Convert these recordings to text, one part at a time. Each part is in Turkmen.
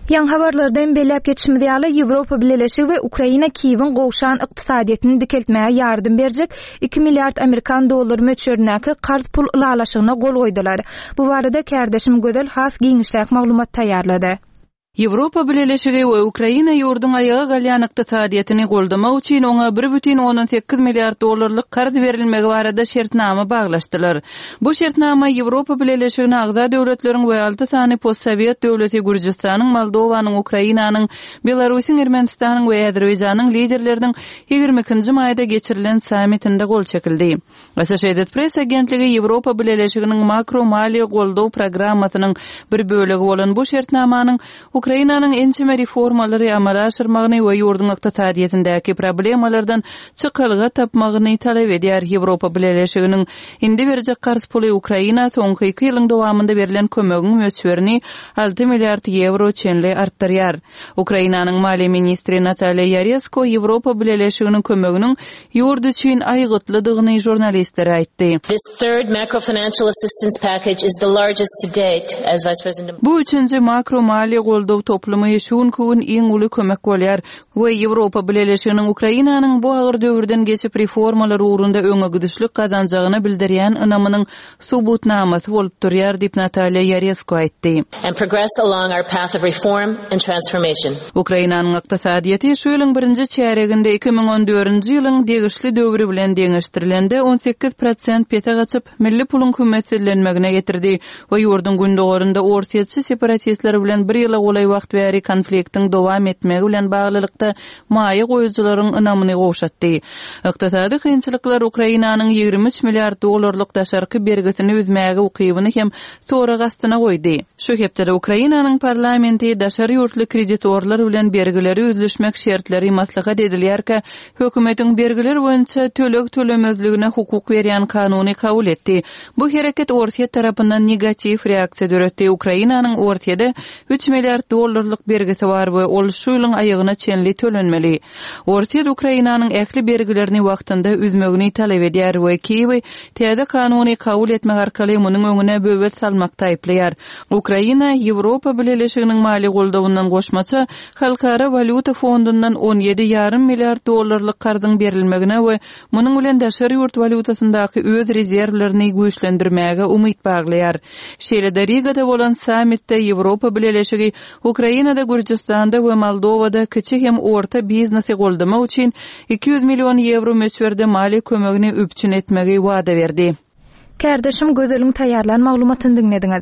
Yan habarlardan belläp geçmediýäli Ýewropa Birleşigi we Ukraina Kiýewiň gowşan ykdysadyetini dikeltmäge ýardym berjek 2 milliard Amerikan dollary möçberindäki qarz pul ulalaşygyna gol goýdular. Bu barada kärdeşim Gödel has giňişlik maglumat taýýarlady. Ýewropa Birleşigi we Ukraina ýurdun ayagy galýan ykdysadyetini goldamak üçin oňa 1,18 milliard dollarlyk qarz berilmegi barada şertnama baglaşdylar. Bu şertnama Ýewropa Birleşigine agza döwletleriň we 6 sany postsowiet döwleti Gürjistanyň, Moldowanyň, Ukrainanyň, Belarusyň, Ermenistanyň we Azerbaýjanyň liderleriniň 22-nji maýda geçirilen sammitinde gol çekildi. Associated Press agentligi Ýewropa Birleşiginiň makro maliýe goldaw programmasynyň bir bölegi bolan bu şertnamanyň Ukrainanyň ençeme reformalary amala aşyrmagyny we ýurdun ykdysadyetindäki problemalardan çykylgy tapmagyny talap edýär. Ýewropa Birleşiginiň indi berjek qarz puly Ukraina soňky 2 ýylyň dowamynda berilen kömegiň möçberini 6 milliard euro çenli artdyrýar. Ukrainanyň maliýe ministri Natalya Yaresko Ýewropa Birleşiginiň kömeginiň ýurt üçin aýgytlydygyny jurnalistlere aýtdy. This third macro financial assistance package is the largest to date, as Vice President. Bu üçünji makro maliýe goldaw toplumy şuň köwün iň uly kömek bolýar we Ýewropa Birleşiginiň Ukrainanyň bu agyr döwürden geçip reformalar uğrunda öňe gidişlik kazanjagyny bildirýän ynamynyň subutnamasy bolup durýar diýip Natalya Yaresko aýtdy. And progress along our path of reform and transformation. Ukrainanyň ykdysadyety şu ýylyň 1-nji çäreginde 2014-nji ýylyň degişli döwri bilen deňeşdirilende 18% pete gaçyp milli pulun kümmetlenmegine getirdi we ýurdun gündogorunda orsiýetçi separatistler bilen bir ýyla golay wagt bäri konfliktiň dowam etmegi bilen baglylykda maýa goýujularyň ynamyny gowşatdy. Ykdysady kynçylyklar Ukrainanyň 23 milliard dollarlyk daşarky bergisini üzmäge ukybyny hem sonra gastyna goýdy. Şu hepde Ukrainanyň parlamenti daşary ýurtly kreditorlar bilen bergileri üzleşmek şertleri maslahat edilýärkä, hökümetiň bergiler boýunça tölek tölemezligine hukuk berýän kanuny kabul etdi. Bu hereket Orsiýet tarapyndan negativ reaksiýa döretdi. Ukrainanyň Orsiýede 3 milliard dollarlyk bergisi bar we ol şu ýylyň aýagyna çenli tölenmeli. Orsiýet Ukrainanyň ähli bergilerini wagtynda üzmegini talap edýär we Kiýew täze kanuny kabul etmek arkaly munyň öňüne böwet salmak taýplýar. Ukraina Ýewropa Birleşiginiň mali goldawyndan goşmaça Halkara Valyuta Fondundan 17,5 milliard dollarlyk garzyň berilmegine we munyň bilen daşary ýurt valyutasyndaky öz rezerwlerini güýçlendirmäge umyt baglaýar. Şeýle Rigada bolan sammitde Ýewropa Birleşigi Ukrainada, Gürjistanda we Moldowada kiçik hem orta biznesi goldamak üçin 200 milyon euro möçberde mali kömegini üpçün etmegi wada berdi. Kärdeşim Gödeliň taýýarlan maglumatyny dinlediňiz.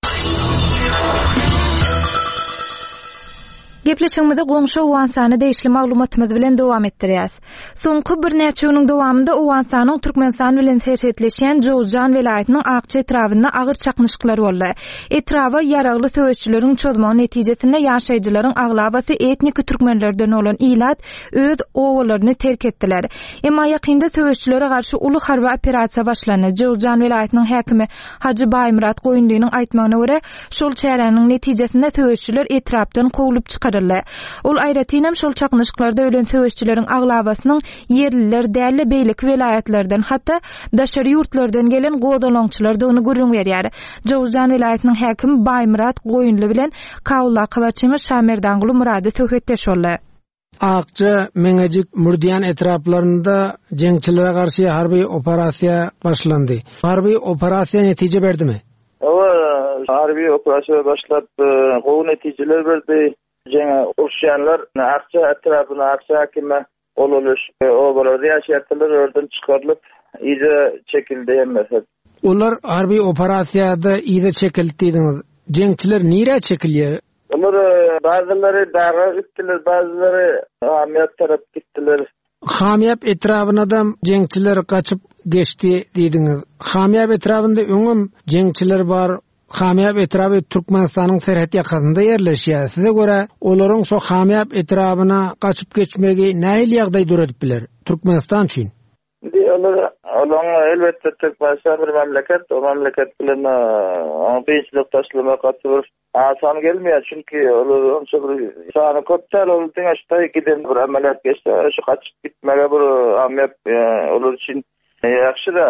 Gepleşigimizde goňşy Owansany değişli maglumatymyz bilen dowam etdirýäs. Soňky bir näçe ýylyň dowamynda Owansanyň Türkmenistan bilen serhetleşýän Jowzjan welaýatynyň Akça etrawynda agyr çaknyşyklar boldy. Etrawa ýaragly söwüşçüleriň çözmegi netijesinde ýaşaýjylaryň aglabasy etnik türkmenlerden bolan ilat öz owalaryny terk etdiler. Emma ýakynda söwüşçülere garşy uly harby operasiýa başlandy. Jowzjan welaýatynyň häkimi Hacı Baýmurat Goýundynyň aýtmagyna görä, şol çäreniň netijesinde söwüşçüler etrapdan kowulyp çykar. Ol aýratynam şol çaknyşyklarda ölen söwüşçüleriň aglabasynyň yerliler däli beýlik welaýatlardan hatda daşary ýurtlardan gelen gowdalaňçylar da ony görüň berýär. Jowzjan welaýatynyň häkimi Baýmurat Goýunly bilen Kawla kawaçymy Şamerdanguly Murady söhbetdeş boldy. Akça Meňejik Murdiýan etraplarynda jeňçilere garşy harby operasiýa başlandy. Harby operasiýa netije berdimi? Harby operasiýa başlap gowy netijeler berdi. Jena urşanlar Akça etrafına Akça hakime oluş o bolady ýaşaýatlar örden çykarylyp iýde çekildi hemmesi. Olar harby operasiýada iýde çekildi diňiz. Jeňçiler nire çekilýär? Olar bazylary dağa gitdiler, bazylary Hamiyat tarap gitdiler. Hamiyat etrafına da jeňçiler gaçyp geçdi diýdiňiz. Hamiyat etrafynda öňüm jeňçiler bar. Hamiyat etrafı Türkmenistanyň serhet ýakynynda ýerleşýär. Size göre olaryň şo Hamiyat etrafyna gaçyp geçmegi näil ýagdaý durup biler Türkmenistan üçin? Olar elbetde Türkmenistan bir memleket, o memleket bilen beýçilik taşlama gatyr asan gelmeýär, çünki olar onça bir sany köpdäl oldyň aşda giden bir ameliyat geçdi. Şu gaçyp gitmege bir Hamiyat olar üçin ýakşyrak.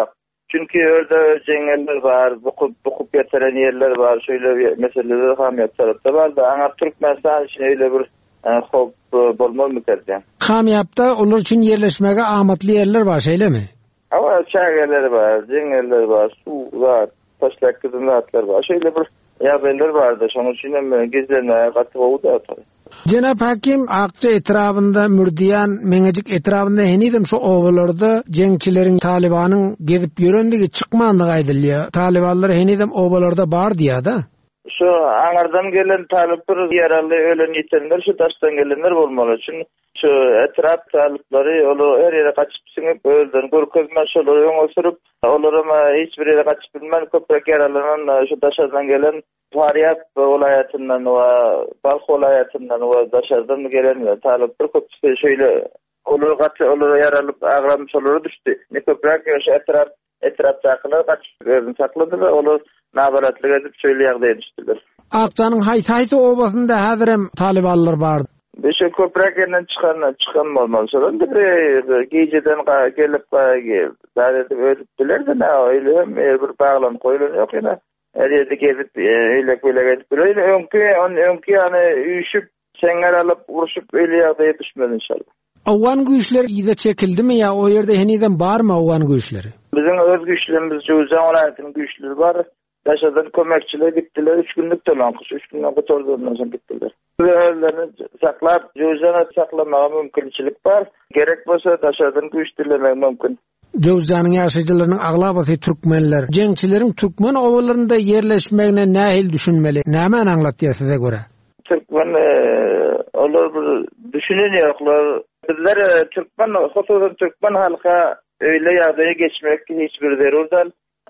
Çünkü orada cengeller var, bukup getiren yerler var, şöyle meseleler hamiyet tarafta var da ana Türkmenistan için öyle bir hop bolmaz mı derdi? Hamiyapta onlar için yerleşmege amatlı yerler var şeyle mi? Ama çaygeller var, cengeller var, su var, taşlak kızınlatlar var, şöyle bir yerler vardı. Şunun için hem gizlenmeye katı oldu da. Cenab Hakim Akça etrafında Mürdiyan Meňejik etrafında henidim şu ovalarda jengçilerin Talibanın gezip yörendigi çıkmandygy aýdylýar. Talibanlar henidim ovalarda bar diýär-da. Şu aňardan gelen talipler ýaraly ölen ýetenler şu taşdan gelenler bolmaly. Çünki şu etraf talipleri olu her ýere kaçyp siňip öldürün. Görkezmez şolary öňe sürüp olarama hiç bir ýere kaçyp bilmän köprek ýaralanan şu taşdan gelen Fariyat vilayetinden ve Balx vilayetinden ve Daşar'dan gelen talipler köpçüsü şöyle olur yaralıp ağramış olur düştü. Ne köprek etraftakiler kaçıp sakladı ve olur nabaratlık edip şöyle yağdaya düştüler. Akçanın haytaytı obasında hazırem talibanlar vardı. Şu köprek yerinden çıkan olmalı. Sonra bir geceden gelip zaten öldüler de ne öyle hem bir bağlan koyulun yok yine. Her yerde gezip öyle gezip öyle önkü yani üşüp şenger alıp vuruşup öyle yağdaya düşmez inşallah. Awan güýçler ýyda çekildi mi ya o ýerde heniden bar mı awan güýçleri? Bizim öz güýçlerimiz Joýjan welaýatynyň güýçleri bar. Daşadan kömekçiler gittiler 3 günlük dolankyş 3 günden götürdüler sonra gittiler. Öýlerini saklap Joýjana saklamaga mümkinçilik bar. Gerek bolsa daşadan güýç dilemek mümkin. Joýjanyň ýaşaýjylarynyň aglabasy türkmenler, jengçileriň türkmen owalarynda ýerleşmegine nähil düşünmeli? Näme aňlatýar size göre? Türkmen olar düşünen ýoklar. Bizler Türkmen halka öyle ýagdaýa geçmek hiçbir zerurdan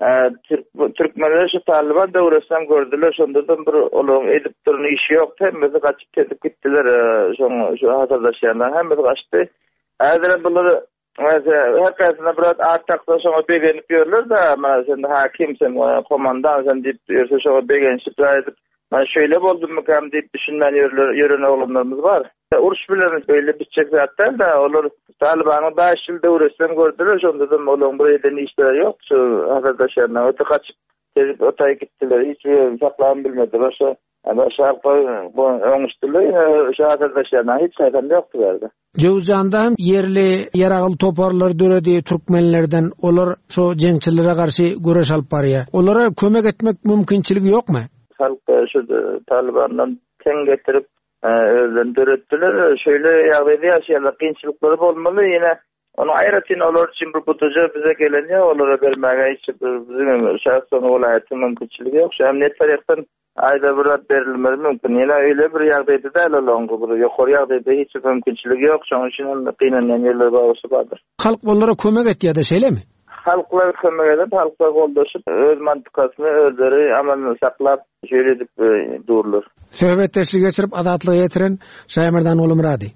Türkmenler şu Taliban döwresinden gördüler. Şondan bir olum edip durun işi ýok. Hemmesi kaçıp ketip gittiler. Şu hazırdaşyanlar hemmesi kaçtı. Äzere bular herkesine biraz artakda şoňa begenip ýörler da mana sen hakim sen komandan sen diýip ýörse şoňa begenip edip man şöyle boldum mu kam diýip düşünmän ýören oglanlarymız bar. Uruş bilen öyle bitjek zatlar da olur Talibanyň 5 ýyl döwresinden gördüler. Şondan olum bir eden işleri ýok. Şu hazırdaşyanlar öte kaçıp gelip otay gittiler. Hiç saklayan bilmediler. Ama şarkı bu öňüşdiler. Şu hazırdaşyanlar hiç saýdan ýokdy berdi. Joýjanda hem yerli ýaragyl toparlar döredi türkmenlerden olar şu jengçilere garşy göreş alyp barýar. Olara kömek etmek mümkinçiligi ýokmy? Halk şu Talibandan teň getirip özlerini döretdiler. Şöyle ýagdaýda ýaşaýarlar, kynçylyklary bolmaly. Ýene onu aýratyn olar üçin bir butuja bize gelenýär, olara bermäge hiç bizim şahsy welaýatyň mümkinçiligi ýok. Şu emniýet tarapdan ayda bir berilmeli mümkin. Ýene öyle bir ýagdaýda da alongy bir ýokary ýagdaýda hiç mümkinçiligi ýok. Şoň üçin gynanýan ýerler bar. Halk onlara kömek etýär-de şeýlemi? Halklar kömek edip, halklar goldaşıp, öz mantykasyny özleri amalyny saklap, şöyle edip durulur. Söhbetdeşlik geçirip adatlyk getiren Şaýmyrdan oğlum Radi.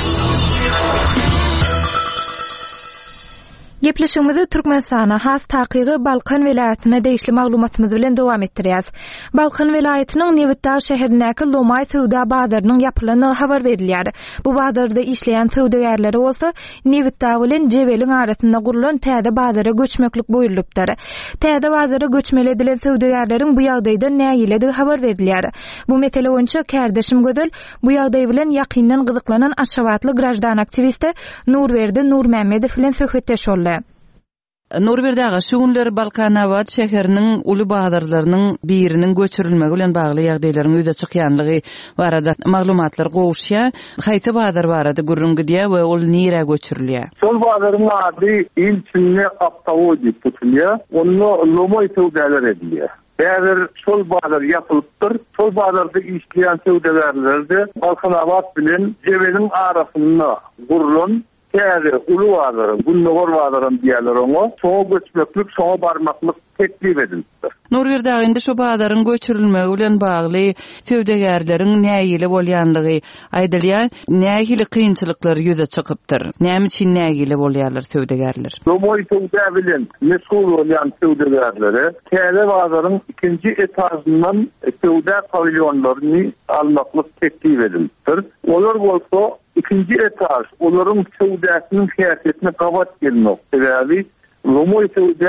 Gepleşigimizi Türkmenistana has takygy Balkan welaýatyna deýişli maglumatymyz bilen dowam etdirýäs. Balkan welaýatynyň Nevitdar şäherindäki Lomay Söwda bazarynyň ýapylanyny habar berilýär. Bu bazarda işleýän söwdegärleri bolsa Nevitdar bilen Jebeliň arasynda gurulan täze bazara göçmeklik buýrulypdyr. Täze bazara göçmeli edilen söwdegärleriň bu ýagdaýda näýiledi habar berilýär. Bu mesele boýunça Kärdeşim Gödel bu ýagdaý bilen ýakyndan gyzyklanan Aşgabatly grajdan aktivisti Nurberdi Nurmämmedow bilen söhbetdeş boldy. Nurberdaga şu günler Balkanawat şäheriniň uly bazarlarynyň biriniň göçürilmegi bilen bagly ýagdaýlaryň öýde çykýanlygy barada maglumatlar gowuşýar. Haýty bazar barada gürrüňgidýär we ol nire göçürilýär. Şol bazaryň ady ilçinle Aptawo diýip tutulýar. Onu Lomoy söwdäler edilýär. Eger şol bazar ýapylypdyr, şol bazarda işleýän söwdälerlerde Balkanawat bilen Jebeliň arasynda gurulan täze uly bazar, Gunnogor bazaryn diýerler oňa, şoňa göçmeklik, şoňa barmaklyk teklip edildi. Nurberda indi şu bazaryň göçürilmegi bilen bagly söwdegärleriň näýili bolýanlygy aýdylýar, näýili kynçylyklary ýüze çykypdyr. Näme üçin näýili bolýarlar söwdegärler? Lomoy söwda bilen mesul bolýan söwdegärleri täze bazaryň ikinji etajyndan söwda pavilyonlaryny almaklyk teklip edildi. Olar bolsa ikinji etaj, olaryň söwdasynyň häsiýetine gabat gelmek. Sebäbi Lomoy söwda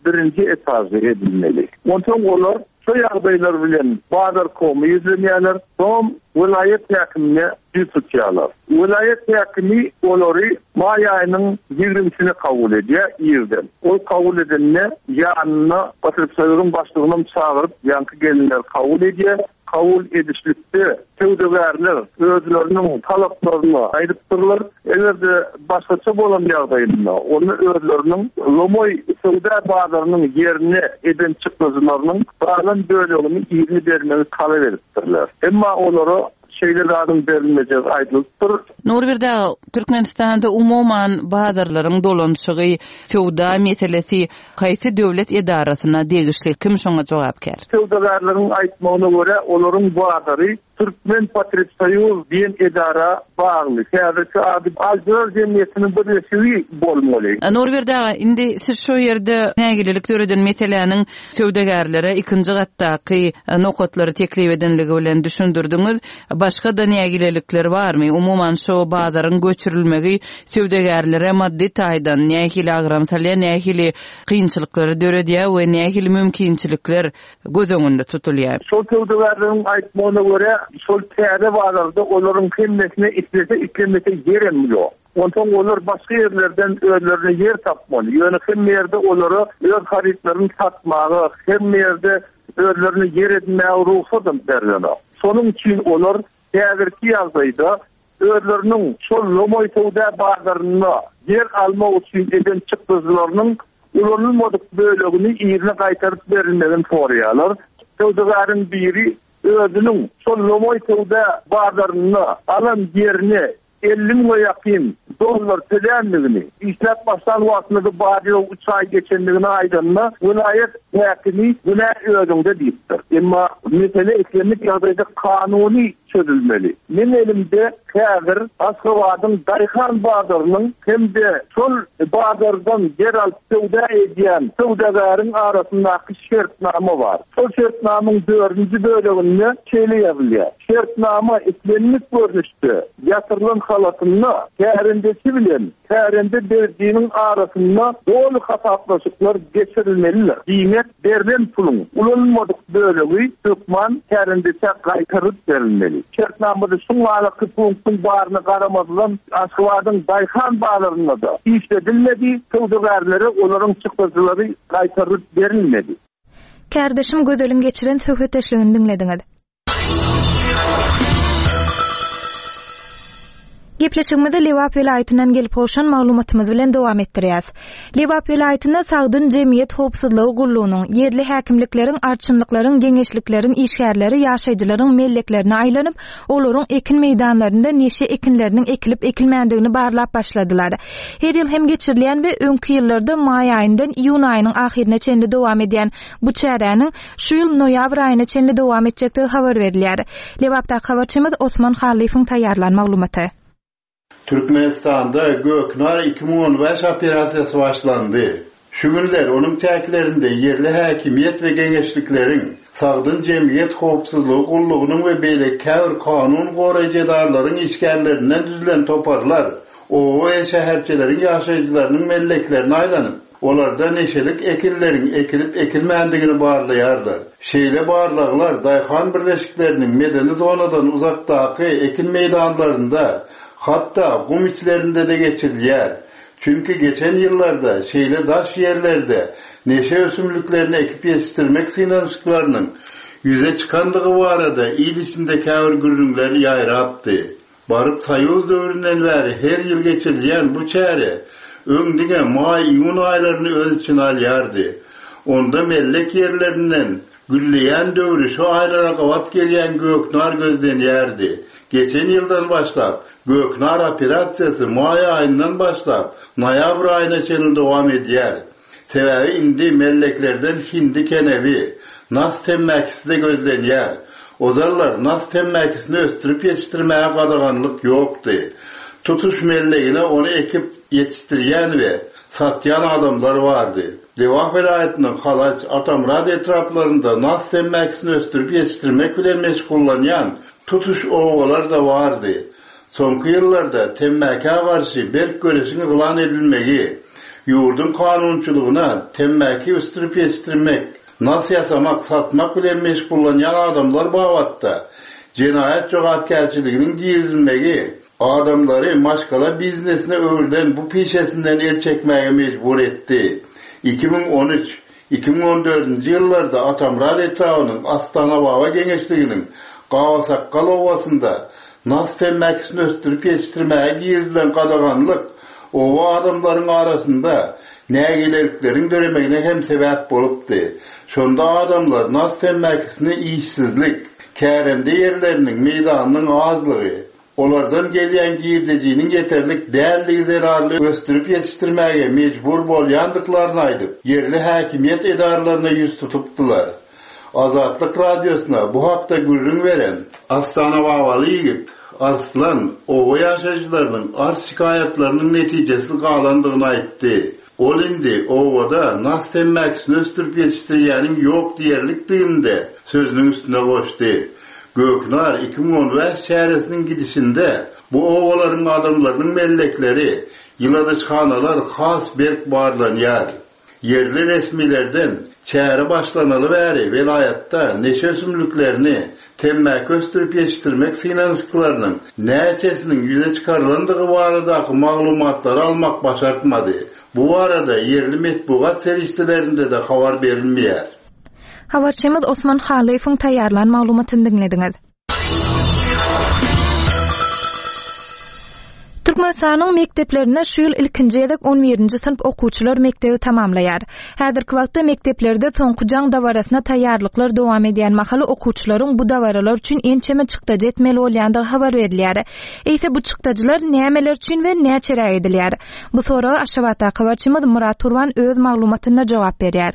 birinci etazy edilmeli. Ondan olar şu ýagdaýlar bilen bazar komy ýüzlenýärler, soň vilayet häkimine tutýarlar. Vilayet häkimi olary may aýynyň 20-sini kabul edýär ýerden. O kabul edilne ýanyna patripsaýyň başlygyny çağıryp, ýanky gelinler kabul edýär. Kabul edişlikde tövdegärler özleriniň talaplaryny aýdypdyrlar. Egerde başgaça bolan ýagdaýynda onu özleriniň lomoy sowda bazarynyň ýerine eden çykdyjlarynyň balan bölegini ýerine bermegi talap edipdirler. Emma olary şeylerden verilmeyecek aýdylypdyr. Norbirde Türkmenistanda umuman bazarlaryň dolanşygy, sowda meselesi gaýsy döwlet edarasyna degişli kim şoňa jogapkär? Sowdagarlaryň aýtmagyna görä olaryň bazary Türkmen Patriotsoýuz diýen edara bagly. Häzirki Aljer jemgyýetiniň birleşigi bolmaly. Norbirde indi siz şu ýerde nägilelik göreden meseleniň sowdagarlara ikinji gatdaky nokatlary teklip edenligi bilen düşündirdiňiz. Başga da nägilelikler barmy? Umuman şu bazaryň göçürilmegi sowdagarlara maddi taýdan nähili agramsalya nähili kynçylyklary döredýär we nähili mümkinçilikler göz öňünde tutulýar. Şol sowdagarlaryň aýtmagyna görä şol täze bazarda olaryň kemmesine itlemese ýerem ýok. Ondan olar başga ýerlerden özlerine yer tapmaly. Ýöne hem ýerde olary öz haritlaryny satmagy, hem ýerde özlerine yer etmäge ruhsatyn berýär. Sonuň üçin olar häzirki ýagdaýda özleriniň şol lomoy sowda bazaryna yer almak üçin eden çykdyjlarynyň ulanylmadyk bölegini ýerine gaýtaryp berilmegen sorýarlar. Sowdagaryň biri özünün şol lomoy sowda bazaryna alan ýerine 50.000 ýakyn dollar tölenmegini, işlep başlan wagtynda barýa 3 ay geçenligini aýdanma vilayet häkimi buna özüňde diýipdir. Emma mesele eklenmek ýagdaýda kanuny çözülmeli. Men elimde häzir Aşgabatyň Daryhan bazarynyň hemde şol bazardan yer alyp sowda edýän sowdagaryň arasyndaky şertnama bar. Şol şertnamyň 4-nji böleginde şeýle ýazylýar. Şertnama eklenmek görnüşde ýatyrylan halatyny kärendesi bilen kärende berdiğinin arasında dolu hasaplaşıklar geçirilmeliler. Diýmek berilen pulun ulanmadyk bölegi türkmen kärendese gaýtaryp berilmeli. Şertnamada şuňlaly punktun baryny garamazdan Aşgabatyň Daryhan bazaryna da işledilmedi, sowdagarlary olaryň çykdyjlary gaýtaryp berilmedi. Kärdeşim gözeliň geçiren söhbetleşigini dinlediňiz. Gepleşigimizde Lewap welaýatynyň gelip hoşan maglumatymyz bilen dowam etdirýäs. Lewap welaýatynda Sagdyn Jemgyýet howpsuzlygy gullugynyň, yerli häkimlikleriň, arçynlyklaryň, geňeşlikleriň, işgärleri, ýaşaýjylaryň melleklerine aýlanyp, olaryň ekin meýdanlarynda neşe ekinleriniň ekilip ekilmändigini barlap başladylar. Her ýyl hem geçirilýän we öňki ýyllarda may aýyndan iýun aýynyň ahirine çenli dowam edýän bu çäräniň şu ýyl noýabr aýyna çenli dowam etjekdigi habar berilýär. Lewapda habarçymyz Osman Halifiň taýýarlan maglumaty. Türkmenistan'da Göknar 2015 operasyası başlandı. Şu günler onun çäklerinde yerli häkimiýet we geňeşliklerin Sagdyn Jemgyýet howpsuzlygy gullugynyň we beýleki kanun goraýjylaryň işgärlerinden düzülen toparlar o şäherçileriň ýaşaýjylarynyň melleklerine aýlanyp olarda neşelik ekinleriň ekilip ekilmändigini barlaýarlar. Şeýle barlaglar Daýhan birleşikleriniň medeni zonadan uzakdaky ekin meýdanlarynda hatta gum içlerinde de geçirilýär. Çünkü geçen yıllarda şeýle daş yerlerde neşe ösümlüklerini ekip yetiştirmek sınanışıklarının yüze çıkandığı bu arada il içinde käwir gürrüňler ýaýrapdy. Barıp Soýuz döwründen bäri her ýyl geçirilýän bu çäre öňdige may-iýun aýlaryny öz içine alýardy. Onda mellek yerlerinden gülleýän döwri şu aýlara gawat gelýän Göknar gözlenýärdi. Geçen yıldan başlap Göknar operasyası may aýyndan başlap noýabr aýyna çenli dowam edýär. Sebäbi indi melleklerden hindi kenebi, nas temmäkisi de gözlenýär. Ozarlar nas temmäkisini östürüp yetiştirmäge gadaganlyk ýokdy. Tutuş mellegine onu ekip yetiştirýän we satýan adamlar bardy. Lewap welaýatynyň Halaç, Atamrad etraplarynda nas temmäkisini östürüp yetiştirmek bilen meşgullanýan tutuş owalar da bardy. Soňky ýyllarda temmäke garşy berk göresini gylan edilmegi Yurdun kanunçuluğuna temmaki üstürüp yetiştirmek, nasıl yasamak, satmak bilen meşgullanyan adamlar bawatta cinayet jogapkärçiliginiň girizilmegi adamları maşgala biznesine öwrülen bu peşesinden el çekmege mecbur etdi. 2013-2014 ýyllarda Atamrad etrawynyň Astana Bawa Geňeşliginiň Gawasakkal owasynda nas temmekisini östürüp yetiştirmege girizilen gadaganlyk owa adamlaryň arasynda nägileriklerin döremegine hem sebäp bolupdy. Şonda adamlar nas temmekisini işsizlik, kärende yerleriniň meýdanynyň azlygy, olardan gelýän girdejiniň yeterlik dälligi zerarly östürüp yetiştirmäge mejbur bolýandyklaryny aýdyp, yerli häkimiýet edaralaryna ýüz tutupdylar. Azatlyk radiosuna bu hakda gürrüň beren Astana Bawaly ýigit Arslan owa ýaşaýjylarynyň arz şikaýatlarynyň netijesi galandygyny aýtdy. Ol indi owada nas temmekisini östürüp yetiştirýäniň ýok diýerlik diýimde sözüniň üstüne goşdy. Göknar 2015 çäresiniň gidişinde bu owalaryň adamlarynyň mellekleri, ýyladyşhanalar has berk barlanýar. Yerli resmilerden çäre başlanaly bäri velayatda neçe sümlüklerini temmäki östürüp yetiştirmek synanyşyklarynyň näçesiniň ýüze çykarylandygy baradaky maglumatlary almak başartmady. Bu arada yerli metbuat serişdelerinde de habar berilmeýär. Habarçymyz Osman Halifowyň taýýarlan maglumatyny dinlediňiz. Türkmenistanyň mekdeplerine şu ýyl ilkinji ýedek 11-nji synp okuwçylar mekdebi tamamlaýar. Häzirki wagtda mekdeplerde soňky jaň dawarasyna taýýarlyklar dowam edýän mahaly okuwçylaryň bu dawaralar üçin ençeme çykdaja etmeli bolýandygy habar berilýär. Eýse bu çykdajalar nämeler üçin we näçe edilýär? Bu soraga Aşgabatda habarçymyz Murat Turwan öz maglumatyna jogap berýär.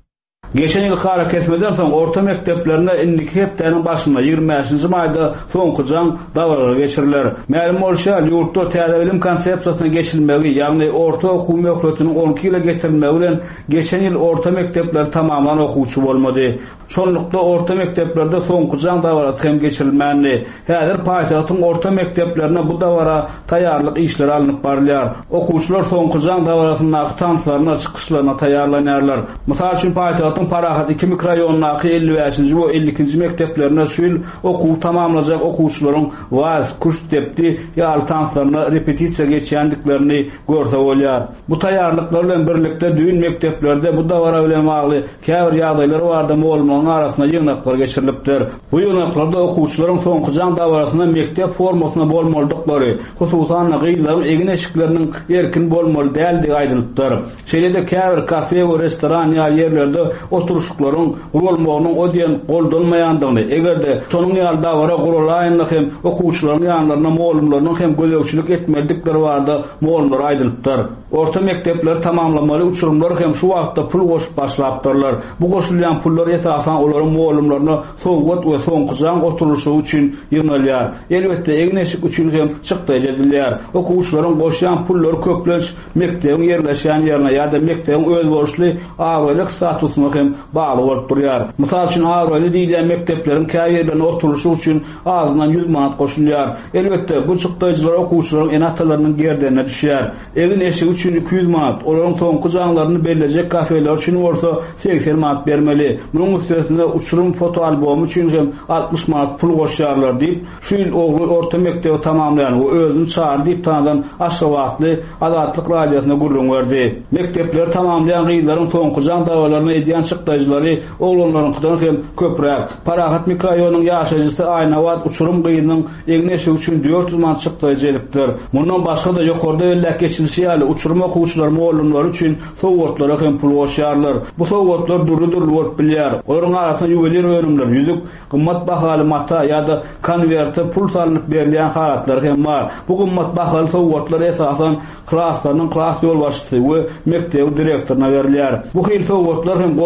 Geçen yıl kara kesmeden soň orta mekteplerine indiki hepdeniň başynda 25-nji maýda soňky jaň dawralar geçiriler. Ma'lum bolsa ýurtda täze bilim konsepsiýasyna geçilmegi, ýagny orta okuw möhletiniň 12 ýyla getirilmegi bilen geçen ýyl orta mektepler tamamlan okuwçy bolmady. Şonlukda orta mekteplerde soňky jaň dawrasy hem geçirilmänli. Häzir paýtagtyň orta mekteplerine bu dawra taýýarlyk işleri alınıp barylýar. Okuwçylar soňky jaň dawrasynyň aktanslaryna çykyşlaryna taýýarlanýarlar. Mysal üçin paýtagtyň Parahat 2 mikroraýonunaky 55-nji we 52-nji mekteplerine şu ýyl okuw tamamlajak okuwçylaryň waz kurs depdi ýaly tanslaryna repetisiýa geçýändiklerini görse bolýar. Bu taýýarlyklar bilen birlikde düýün mekteplerde bu dawra bilen bagly käbir ýagdaýlar barda molumlaryň arasynda ýygnaklar geçirilipdir. Bu ýygnaklarda okuwçylaryň soňky jaň dawrasyna mektep formasyna bolmalydyklary, hususan gyýlaryň egin eşikleriniň erkin bolmaly däldigi aýdylypdyr. Şeýle-de käbir kafe we restoran ýa ýerlerde oturuşuklaryň gurulmagynyň o diýen goldanmaýandygyny, egerde şonuň ýalda dawra gurulaýynda hem okuwçylaryň ýanlaryna molumlaryň hem gözlegçilik etmedikleri barada molumlar aýdylypdyr. Orta mektepler tamamlamaly uçurumlar hem şu wagtda pul goşup başlapdyrlar. Bu goşulýan pullar esasan olaryň molumlaryna sowgat we soňky jaň oturuşy üçin ýynalýar. Elbetde egneşik üçin hem çykdaja edilýär. Okuwçylaryň goşýan pullary köplenç mektebiň ýerleşýän ýerine ýa-da mektebiň öz borçly aýlyk statusyna hem bagly bolup durýar. Mysal üçin aýly diýilen mektepleriň käýerlerine oturuşy üçin azyndan 100 manat goşulýar. Elbetde bu çykdaýjylar okuwçylaryň enatalarynyň gerdenine düşýär. Egin eşigi üçin 200 manat, olaryň soňky jaňlaryny belleje kafeler üçin bolsa 80 manat bermeli. Munyň üstesinde uçurum foto albomy üçin hem 60 manat pul goşýarlar diýip, şu ýyl ogly orta mektebi tamamlayan we özüni çağır diýip tanadan Aşgabatly Azatlyk radiosyna gurrun berdi. Mektepler tamamlayan gyýlaryň soňky jaň dawralaryna edýän çykdaýjylary oglanlaryňkydan hem köpräk. Parahat mikroraýonunyň ýaşaýjysy Aýnawat uçurum gyýynyň egin eşigi üçin 400 manat çykdaýjy edipdir. Mundan başga da ýokarda ýerler geçilşi ýaly uçurum okuwçylary molumlar üçin sowgatlara hem pul goşýarlar. Bu sowgatlar durdur bolup bilýär. Olaryň arasynda ýuwelir öýrümler, ýüzük, gymmat bahaly mata ýa-da konwertde pul salynyp berilýän halatlar hem bar. Bu gymmat bahaly sowgatlar esasan klaslarynyň klas ýolbaşçysy we mektep direktoruna berilýär. Bu hyl sowgatlar hem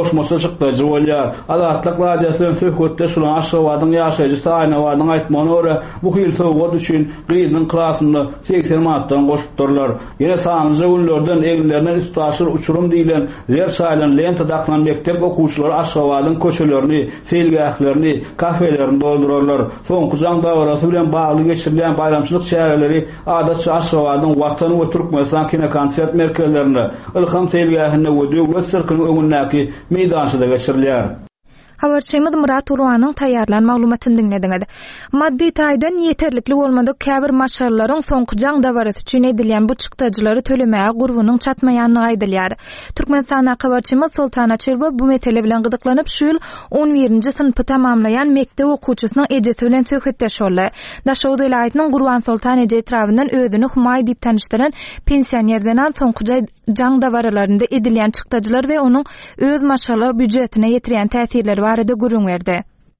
goşmasa çykdyjy bolýar. Adatlyk radiosyň söhbetde şulan aşgabadyň ýaşaýjy saýnawadyň aýtmagyna görä bu hyl sowgat üçin gyzyň klasyny 80 manatdan goşupdyrlar. Ýene sanyjy günlerden eňlerden üstaşyr uçurum diýilen yer saýlan lenta daklanan mekdep okuwçylary Aşgabatyň köçelerini, selgählerini, kafelerini doldurarlar. Soňky jaň dawarasy bilen bagly geçirilen bayramçylyk çäreleri adatça Aşgabatyň Watan we Türkmenistan kino konsert merkezlerinde Ilham selgähine we döwlet sirkiniň öňündäki meýdançyda geçirilýär. Habarçymyz Murat Urwanyň taýýarlan maglumatyny dinlediňiz. Maddi taýdan ýeterlikli bolmadyk käbir maşarlaryň soňky jaň dawarasy üçin edilýän bu çykdyjylary tölemäge gurbunyň çatmaýanyny aýdylýar. Türkmenistan habarçymyz Sultana Çerbo bu mesele bilen gydyklanyp şu ýyl 11-nji synpy tamamlaýan mektep okuwçysynyň ejesi bilen söhbetdeşýärler. Daşow vilayatynyň Gurban Sultan eje etrawynyň özüni humaý diýip tanışdyran pensionerden soňky jaň dawarlarynda edilýän çykdyjylar we onuň öz maşala büdjetine ýetirýän täsirleri barada görüňberdi.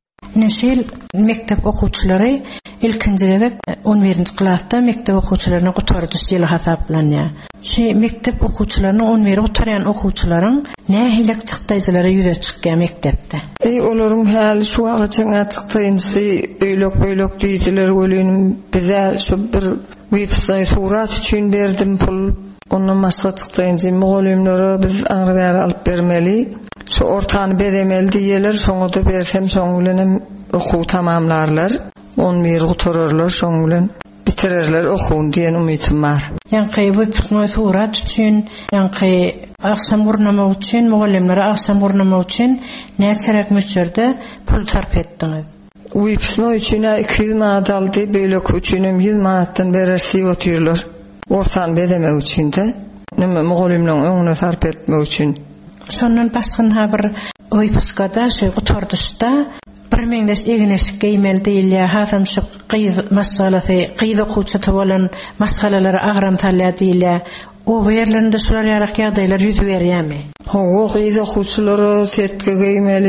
Neşil mektep okuwçylary ilkinjide 11-nji klasda mektep okuwçylaryny gutardyş ýyly hasaplanýar. Şu mektep okuwçylaryny 11 gutarýan okuwçylaryň nähilek çykdyjylary ýüze çykýan mektepde. Olaryň häli şu wagtçyňa çykdyjy öýlek diýdiler gölenim bize şu bir websayt surat üçin berdim pul. Onun masga çykdyjy mugallimlere biz aňyr alyp bermeli. Şu ortany beremeli diýerler, şoňa da bersem şoň bilen okuw tamamlarlar. 11 gutararlar, şoň bilen bitirerler okuwny diýen umytym bar. Ýa-ni bu surat üçin, ýa-ni aksam gurnama üçin, mugallimlere aksam gurnama üçin näserek möçerde pul sarf etdiňiz? Websno üçin 200 manat aldy, beýle üçin 100 manatdan berersi oturýarlar. Ortany beremek üçin de, näme mugallimleň öňüne sarf etmek üçin. Şondan başga bir oypuskada şey gutardyşda bir meňdeş egneşik geýmeli diýilýär. Hasam şu masalasy, gyýda okuwçy bolan masalalary agram talýar diýilýär. O ýerlerinde şular ýarak ýagdaýlar ýüz berýärmi? Gyýda okuwçylary tetke geýmeli,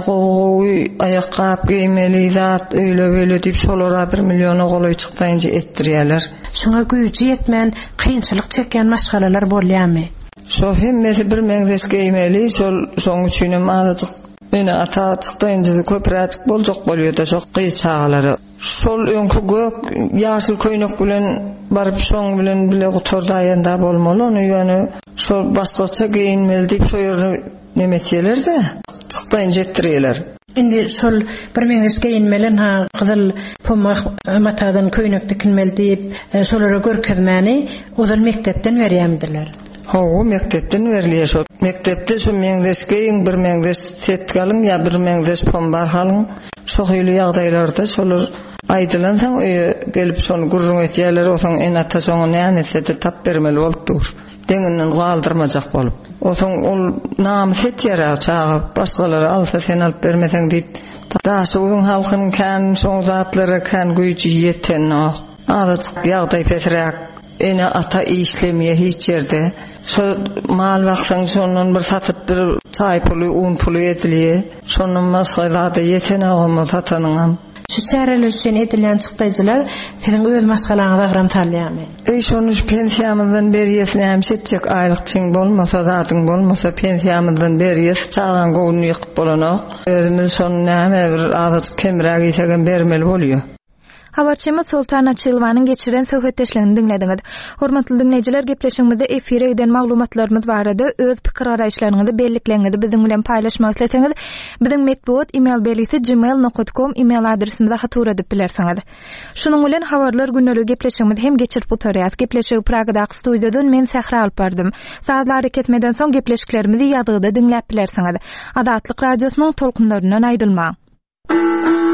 aýakkap geýmeli, zat öyle diýip şolara 1 million golay çykdyňy etdirýärler. Şoňa güýji ýetmän, kynçylyk çekýän maşgalalar bolýarmy? Şo hemmesi bir meňdeş geýmeli, şoň üçin azajyk ene ata çykdyňy köpräçik boljak bolýar da şo gyýçaglary. Şol öňkü gök ýaşyl köýnek bilen baryp şoň bilen bile gutardaýanda bolmaly. Ony ýöne şol başgaça geýinmeli diýip şo ýerine nemetýärler de çykdyňy jetdirýärler. Indi şol bir meňdeş geýinmelen gyzyl pomak matadan köýnek dikinmeli diýip şolara görkezmäni ozal mektepden berýärdiler. Mektepden verilýär şo. Mektepde şu meňdeş geýin bir meňdeş setgalyň ýa bir meňdeş pombar halyň. Şo hyly ýagdaýlarda şolar aýdylan soň gelip şonu gurrun etýärler, osoň enata soňa näme tap bermeli bolupdyr. Deňinden galdyrmajak bolup. Osoň ol nam setýär çağa başgalara alsa sen alyp bermeseň diýip. Daşyň halkynyň kan şoň zatlary kan güýji ýeten azajyk ýagdaý pesrak. Ene ata işlemeye hiç yerde. Şu mal vaksan şonun bir satıp bir çay pulu, un pulu ediliye. Şonun masgalada yetene olmaz atanın. Şu çäreler üçin edilen çykdyjylar senin öz masgalaňyza agram talýarmy? Şonu pensiýamyzdan berýäsini hem setjek aýlyk çiň bolmasa, zatyň bolmasa pensiýamyzdan berýäs, çagan gowy ýykyp bolanok. Özümiz şonu näme bir azat kemräk ýetegen bermeli bolýar. Habarçymyz Sultana Çylwanyň geçiren söhbetdeşligini dinlediňiz. Hormatly dinleýijiler, gepleşigimizde efire giden maglumatlarymyz barada öz pikir garaýşlaryňyzy bellikleňizi biziň bilen paýlaşmak isleseňiz, biziň medbuat email belgisi gmail.com email adresimizde hatura edip bilersiňiz. Şunuň bilen habarlar günnelik gepleşigimiz hem geçirip oturýar. Gepleşigi Pragada studiýadan men Sähra alyp bardym. Saatlar eketmeden soň gepleşiklerimizi ýazgyda dinläp bilersiňiz. Adatlyk radiosynyň tolkunlaryndan aýdylmaň.